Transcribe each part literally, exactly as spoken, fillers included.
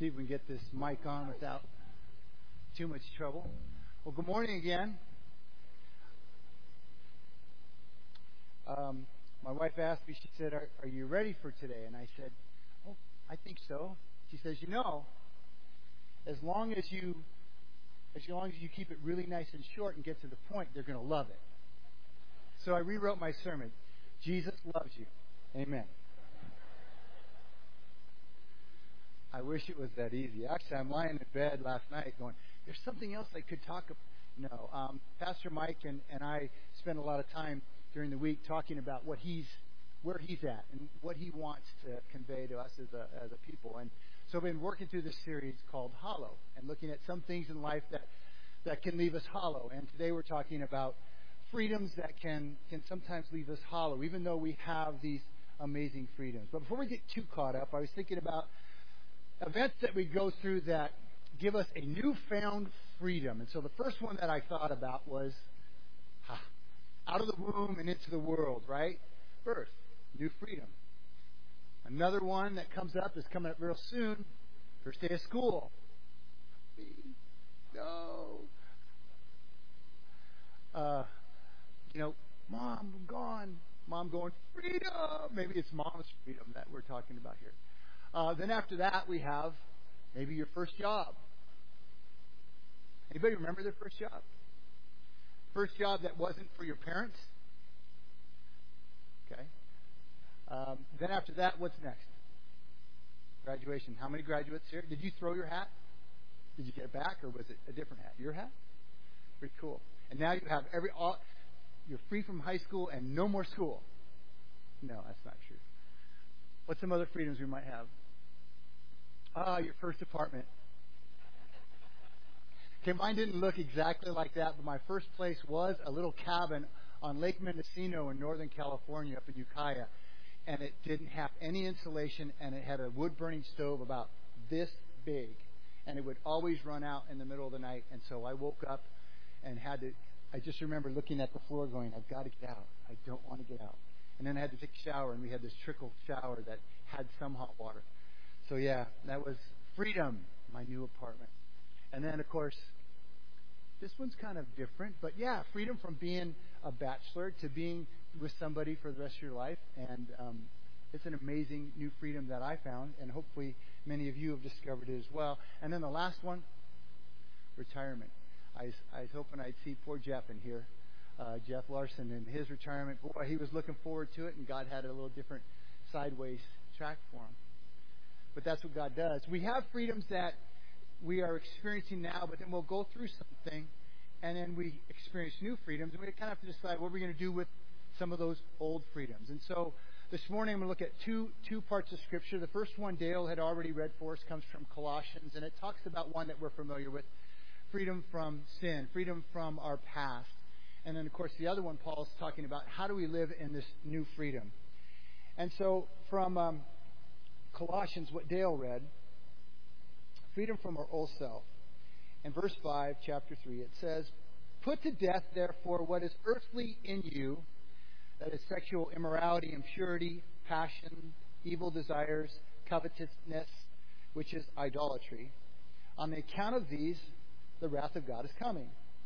See if we can get this mic on without too much trouble. Well, good morning again. Um, my wife asked me, she said, are, are you ready for today? And I said, oh, I think so. She says, you know, as long as you as long as you keep it really nice and short and get to the point, they're going to love it. So I rewrote my sermon. Jesus loves you. Amen. I wish it was that easy. Actually, I'm lying in bed last night going, there's something else I could talk about. No. Um, Pastor Mike and, and I spend a lot of time during the week talking about what he's, where he's at and what he wants to convey to us as a, as a people. And so I've been working through this series called Hollow and looking at some things in life that, that can leave us hollow. And today we're talking about freedoms that can, can sometimes leave us hollow, even though we have these amazing freedoms. But before we get too caught up, I was thinking about events that we go through that give us a newfound freedom. And so the first one that I thought about was ha, out of the womb and into the world, right? Birth, new freedom. Another one that comes up is coming up real soon, first day of school. No. Uh, you know, Mom, I'm gone. Mom going, freedom. Maybe it's Mom's freedom that we're talking about here. Uh, then after that, we have maybe your first job. Anybody remember their first job? First job that wasn't for your parents? Okay. Um, then after that, what's next? Graduation. How many graduates here? Did you throw your hat? Did you get it back, or was it a different hat? Your hat? Pretty cool. And now you have every all. You're free from high school and no more school. No, that's not true. What's some other freedoms we might have? Ah, your first apartment. Okay, mine didn't look exactly like that, but my first place was a little cabin on Lake Mendocino in Northern California up in Ukiah. And it didn't have any insulation, and it had a wood-burning stove about this big. And it would always run out in the middle of the night. And so I woke up and had to, I just remember looking at the floor going, I've got to get out. I don't want to get out. And then I had to take a shower, and we had this trickle shower that had some hot water. So, yeah, that was freedom, my new apartment. And then, of course, this one's kind of different. But, yeah, freedom from being a bachelor to being with somebody for the rest of your life. And um, it's an amazing new freedom that I found. And hopefully many of you have discovered it as well. And then the last one, retirement. I was, I was hoping I'd see poor Jeff in here. Uh, Jeff Larson and his retirement. Boy, he was looking forward to it. And God had a little different sideways track for him. But that's what God does. We have freedoms that we are experiencing now, but then we'll go through something, and then we experience new freedoms, and we kind of have to decide what we're going to do with some of those old freedoms. And so this morning I'm going to look at two two parts of Scripture. The first one Dale had already read for us comes from Colossians, and it talks about one that we're familiar with, freedom from sin, freedom from our past. And then, of course, the other one Paul's talking about how do we live in this new freedom. And so from Um, Colossians, what Dale read, freedom from our old self. In verse five, chapter three, it says, put to death, therefore, what is earthly in you, that is sexual immorality, impurity, passion, evil desires, covetousness, which is idolatry. On the account of these, the wrath of God is coming.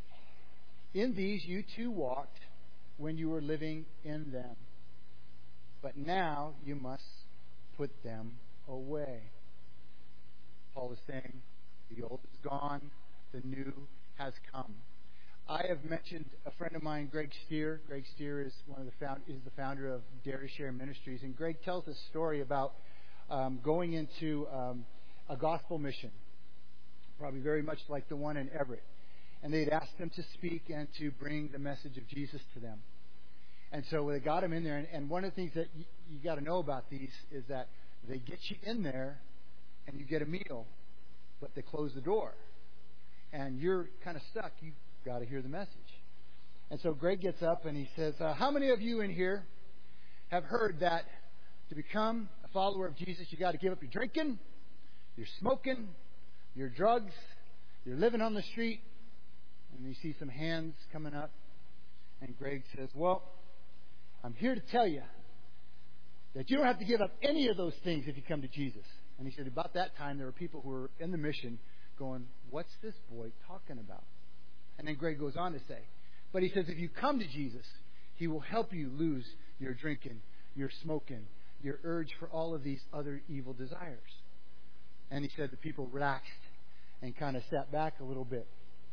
In these you too walked when you were living in them. But now you must put them away. Paul is saying, the old is gone, the new has come. I have mentioned a friend of mine, Greg Steer. Greg Steer is one of the found, is the founder of Dare to Share Ministries, and Greg tells a story about um, going into um, a gospel mission, probably very much like the one in Everett, and they'd asked him to speak and to bring the message of Jesus to them. And so they got him in there, and, and one of the things that you, you got to know about these is that they get you in there, and you get a meal, but they close the door, and you're kind of stuck. You've got to hear the message. And so Greg gets up and he says, uh, how many of you in here have heard that to become a follower of Jesus, you got to give up your drinking, your smoking, your drugs, you're living on the street? And you see some hands coming up, and Greg says, well, I'm here to tell you that you don't have to give up any of those things if you come to Jesus. And he said about that time there were people who were in the mission going, what's this boy talking about? And then Greg goes on to say, but he says if you come to Jesus, he will help you lose your drinking, your smoking, your urge for all of these other evil desires. And he said the people relaxed and kind of sat back a little bit.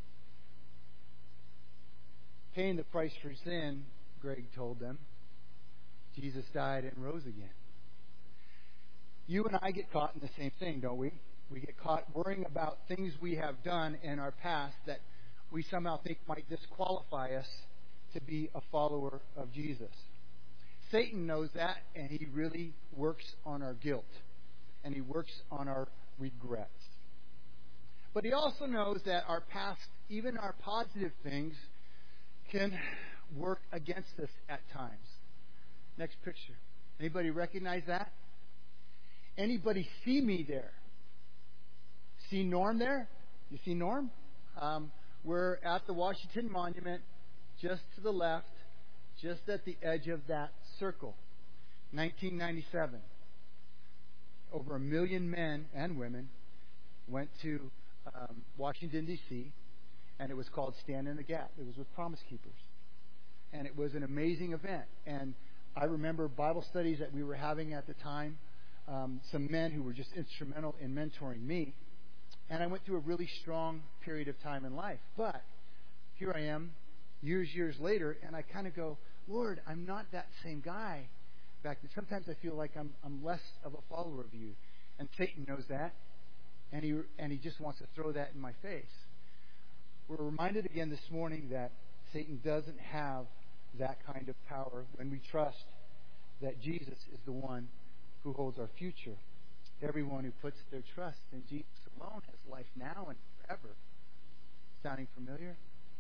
Paying the price for sin, Greg told them, Jesus died and rose again. You and I get caught in the same thing, don't we? We get caught worrying about things we have done in our past that we somehow think might disqualify us to be a follower of Jesus. Satan knows that, and he really works on our guilt, and he works on our regrets. But he also knows that our past, even our positive things, can work against us at times. Next picture. Anybody recognize that? Anybody see me there? See Norm there? You see Norm? Um, we're at the Washington Monument, just to the left, just at the edge of that circle. nineteen ninety-seven. Over a million men and women went to um, Washington, D C, and it was called Stand in the Gap. It was with Promise Keepers. And it was an amazing event. And I remember Bible studies that we were having at the time, um, some men who were just instrumental in mentoring me. And I went through a really strong period of time in life. But here I am, years, years later, and I kind of go, Lord, I'm not that same guy back then. Sometimes I feel like I'm, I'm less of a follower of you. And Satan knows that. And he, and he just wants to throw that in my face. We're reminded again this morning that Satan doesn't have that kind of power when we trust that Jesus is the one who holds our future. Everyone who puts their trust in Jesus alone has life now and forever. Sounding familiar?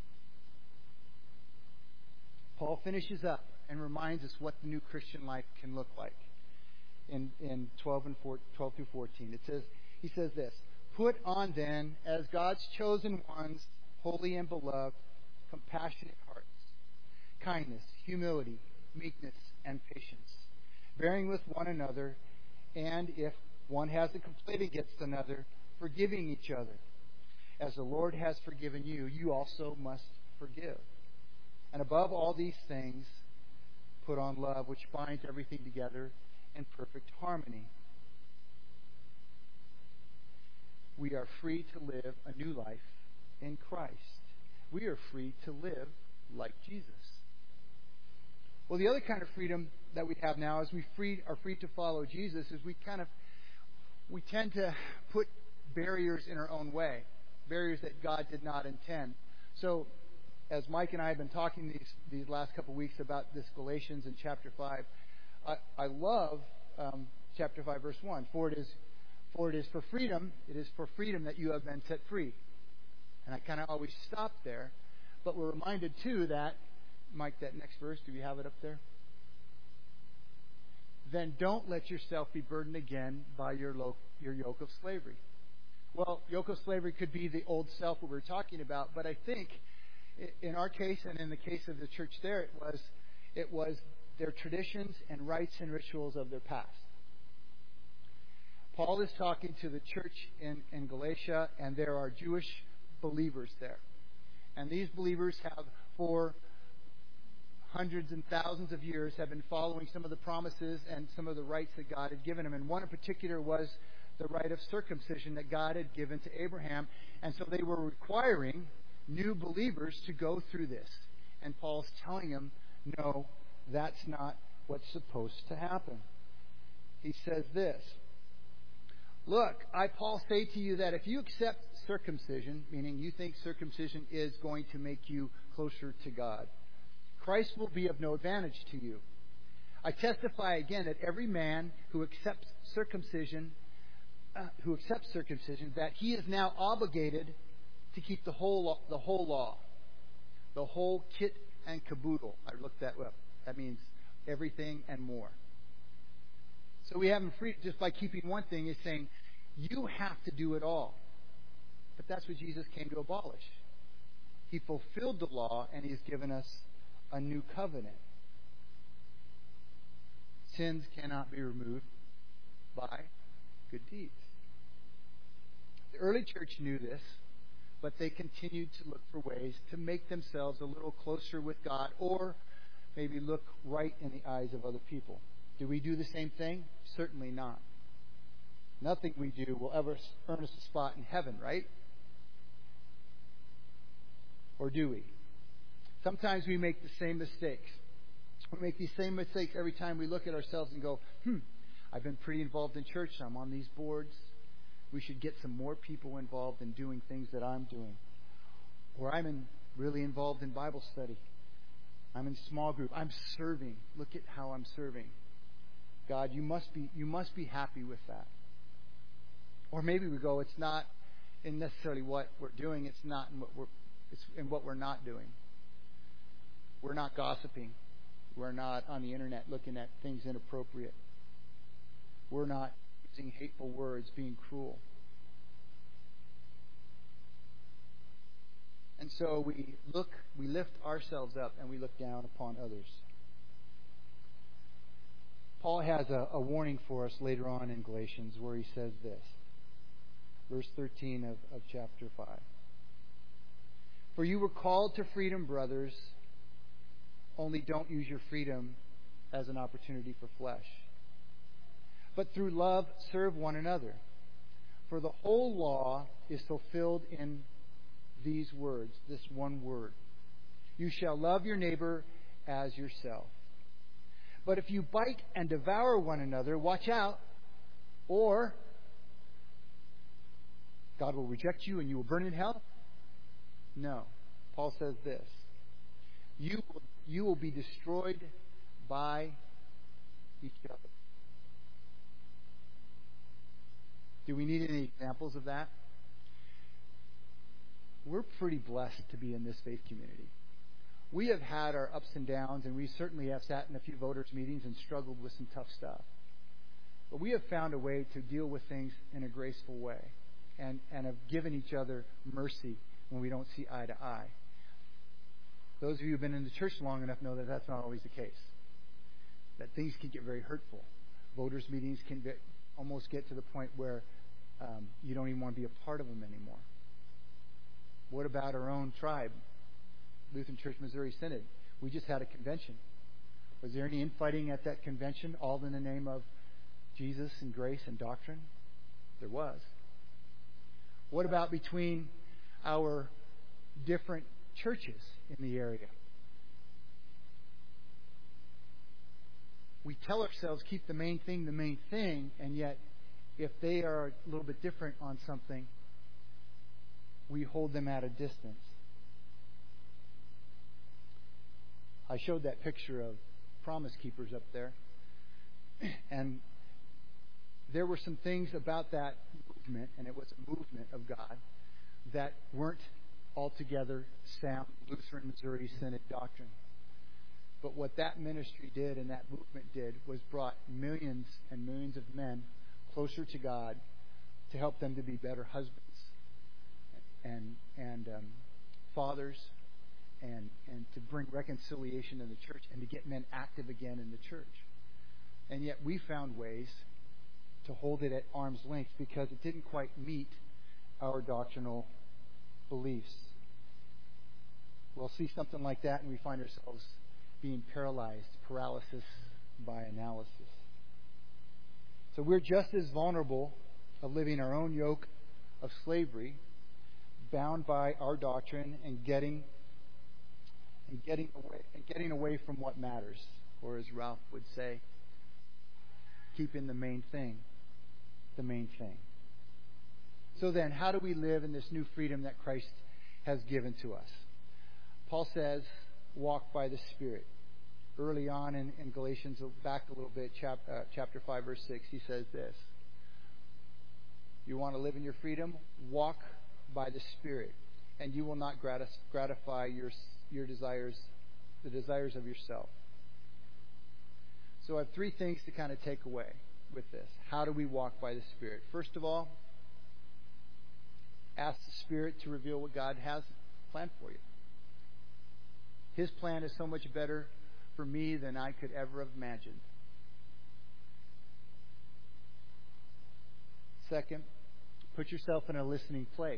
Paul finishes up and reminds us what the new Christian life can look like in, in twelve and four, twelve through fourteen. It says, he says this, put on then, as God's chosen ones, holy and beloved, compassionate hearts, kindness, humility, meekness, and patience, bearing with one another, and if one has a complaint against another, forgiving each other. As the Lord has forgiven you, you also must forgive. And above all these things, put on love, which binds everything together in perfect harmony. We are free to live a new life in Christ. We are free to live like Jesus. Well, the other kind of freedom that we have now as we free, are free to follow Jesus is we kind of we tend to put barriers in our own way, barriers that God did not intend. So, as Mike and I have been talking these these last couple of weeks about this Galatians in chapter five, I, I love um, chapter five, verse one. For it is for it is for freedom, it is for freedom that you have been set free. And I kind of always stop there, but we're reminded too that, Mike, that next verse, do we have it up there? Then don't let yourself be burdened again by your lo- your yoke of slavery. Well, yoke of slavery could be the old self that we're talking about, but I think in our case and in the case of the church there, it was it was their traditions and rites and rituals of their past. Paul is talking to the church in, in Galatia, and there are Jewish believers there. And these believers have, for hundreds and thousands of years, have been following some of the promises and some of the rights that God had given them. And one in particular was the rite of circumcision that God had given to Abraham. And so they were requiring new believers to go through this. And Paul's telling them, no, that's not what's supposed to happen. He says this, look, I, Paul, say to you that if you accept circumcision, meaning you think circumcision is going to make you closer to God, Christ will be of no advantage to you. I testify again that every man who accepts circumcision, uh, who accepts circumcision, that he is now obligated to keep the whole law, the whole law, the whole kit and caboodle. I looked that up. That means everything and more. So we have him free just by keeping one thing is saying you have to do it all. But that's what Jesus came to abolish. He fulfilled the law and he's given us a new covenant. Sins cannot be removed by good deeds. The early church knew this, but they continued to look for ways to make themselves a little closer with God, or maybe look right in the eyes of other people. Do we do the same thing? Certainly not. Nothing we do will ever earn us a spot in heaven, right? Or do we? Sometimes we make the same mistakes. We make these same mistakes every time we look at ourselves and go, hmm, I've been pretty involved in church. I'm on these boards. We should get some more people involved in doing things that I'm doing. Or I'm in, really involved in Bible study. I'm in small group. I'm serving. Look at how I'm serving. God, you must be you must be happy with that. Or maybe we go, it's not in necessarily what we're doing. It's not in what we're it's in what we're not doing. We're not gossiping. We're not on the internet looking at things inappropriate. We're not using hateful words, being cruel. And so we look, we lift ourselves up and we look down upon others. Paul has a, a warning for us later on in Galatians where he says this. Verse thirteen of, of chapter five. For you were called to freedom, brothers, only don't use your freedom as an opportunity for flesh. But through love, serve one another. For the whole law is fulfilled in these words, this one word. You shall love your neighbor as yourself. But if you bite and devour one another, watch out, or God will reject you and you will burn in hell? No. Paul says this. You will, you will be destroyed by each other. Do we need any examples of that? We're pretty blessed to be in this faith community. We have had our ups and downs, and we certainly have sat in a few voters' meetings and struggled with some tough stuff. But we have found a way to deal with things in a graceful way and, and have given each other mercy when we don't see eye to eye. Those of you who have been in the church long enough know that that's not always the case. That things can get very hurtful. Voters' meetings can get, almost get to the point where um, you don't even want to be a part of them anymore. What about our own tribe? Lutheran Church Missouri Synod. We just had a convention. Was there any infighting at that convention, all in the name of Jesus and grace and doctrine? There was. What about between our different churches in the area? We tell ourselves keep the main thing the main thing, and yet if they are a little bit different on something, we hold them at a distance. I showed that picture of Promise Keepers up there. And there were some things about that movement, and it was a movement of God, that weren't altogether sound Lutheran Missouri Synod doctrine. But what that ministry did and that movement did was brought millions and millions of men closer to God to help them to be better husbands and and um, fathers, and, and to bring reconciliation in the church and to get men active again in the church. And yet we found ways to hold it at arm's length because it didn't quite meet our doctrinal beliefs. We'll see something like that and we find ourselves being paralyzed, paralysis by analysis. So we're just as vulnerable of living our own yoke of slavery, bound by our doctrine and getting and getting away and getting away from what matters, or as Ralph would say, keeping the main thing the main thing. So then, how do we live in this new freedom that Christ has given to us? Paul says, walk by the Spirit. Early on in, in Galatians, back a little bit, chap, uh, chapter five, verse six, he says this. You want to live in your freedom? Walk by the Spirit, and you will not gratis, gratify your your desires, the desires of yourself. So I have three things to kind of take away with this. How do we walk by the Spirit? First of all, ask the Spirit to reveal what God has planned for you. His plan is so much better for me than I could ever have imagined. Second, put yourself in a listening place.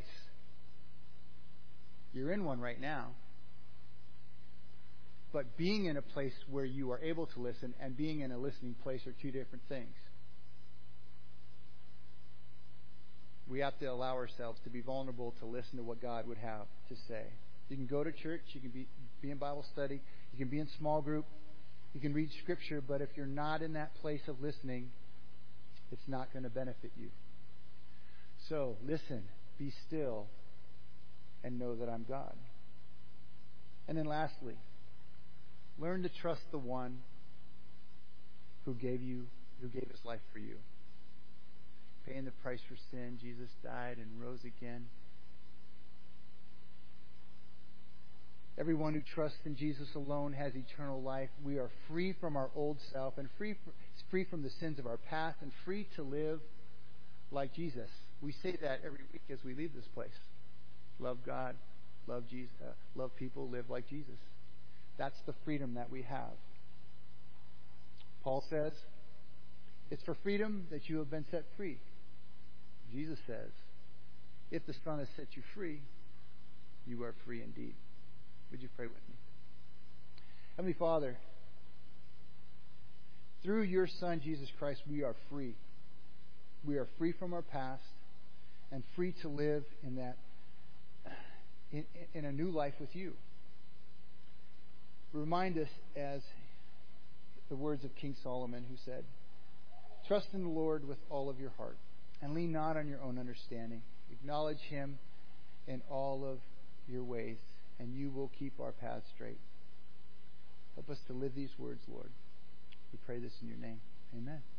You're in one right now. But being in a place where you are able to listen and being in a listening place are two different things. We have to allow ourselves to be vulnerable to listen to what God would have to say. You can go to church, you can be, be in Bible study, you can be in small group, you can read Scripture, but if you're not in that place of listening, it's not going to benefit you. So, listen, be still, and know that I'm God. And then lastly, learn to trust the one who gave you, who gave his life for you. Paying the price for sin, Jesus died and rose again. Everyone who trusts in Jesus alone has eternal life. We are free from our old self and free, free from the sins of our past and free to live like Jesus. We say that every week as we leave this place. Love God, love Jesus, uh, love people, live like Jesus. That's the freedom that we have. Paul says, it's for freedom that you have been set free. Jesus says, if the Son has set you free, you are free indeed. Would you pray with me? Heavenly Father, through your Son, Jesus Christ, we are free. We are free from our past and free to live in that in, in a new life with you. Remind us as the words of King Solomon, who said, trust in the Lord with all of your heart and lean not on your own understanding. Acknowledge him in all of your ways, and you will keep our paths straight. Help us to live these words, Lord. We pray this in your name. Amen.